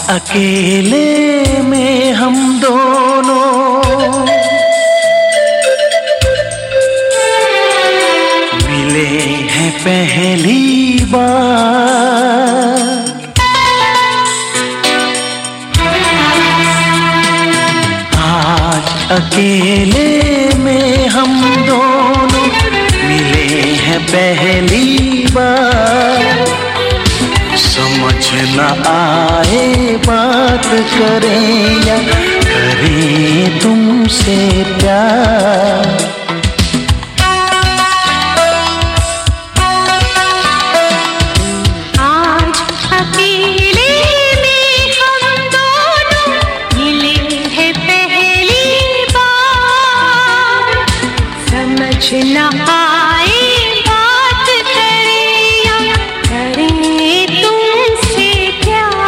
अकेले में हम दोनों मिले हैं पहली बार। आज अकेले में हम दोनों मिले हैं पहली बार। समझ न आए बात करें या करें तुमसे प्यार। आज अकेले में हम दोनों मिले हैं पहली बार। समझ न आए बात करें या करें तुमसे प्यार।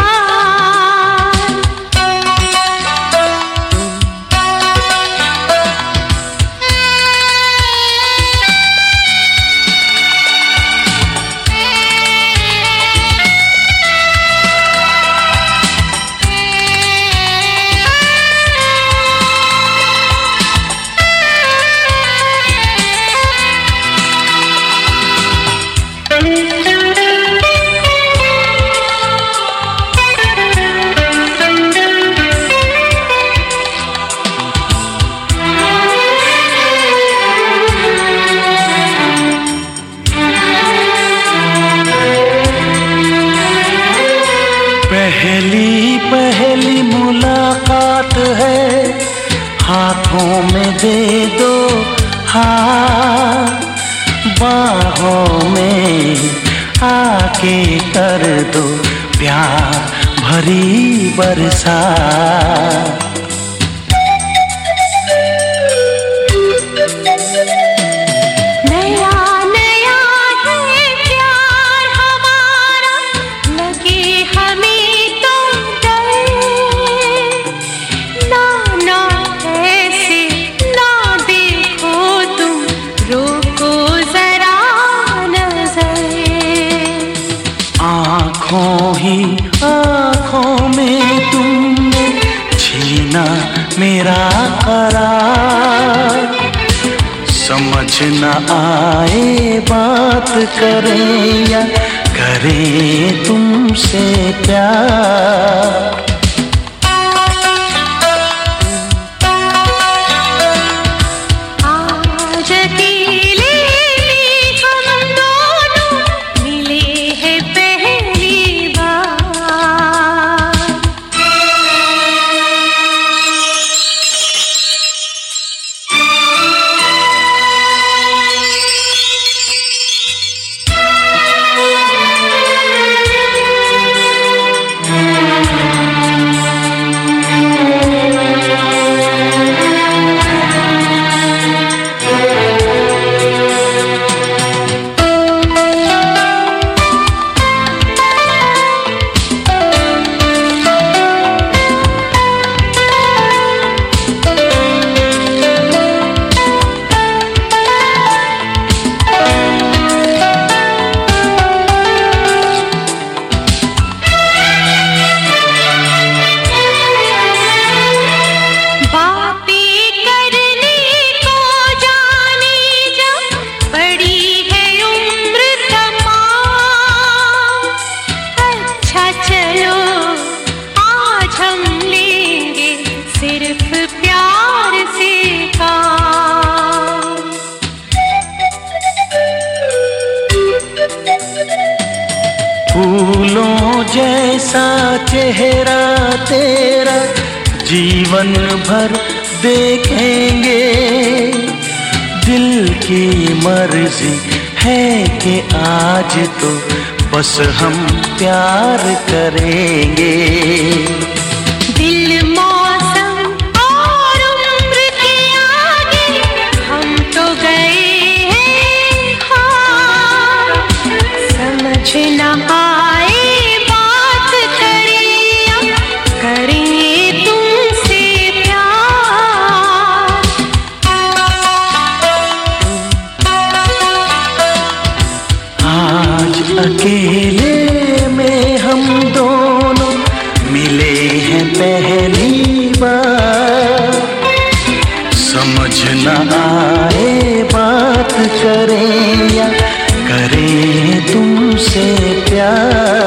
पहली पहली मुलाकात है, हाथों में दे दो हाथ, बाहों में आके कर दो प्यार भरी बरसात। आँखों ही आँखों में तुमने छीना मेरा करार। समझ न आए बात करें या करें तुमसे प्यार। फूलों जैसा चेहरा तेरा जीवन भर देखेंगे। दिल की मर्जी है कि आज तो बस हम प्यार करेंगे। दिल मौसम और उम्र के आगे हम तो गए हैं हार। समझ न आए बात करें या करें तुमसे प्यार। आज अकेले में हम दोनों मिले तुझसे प्यार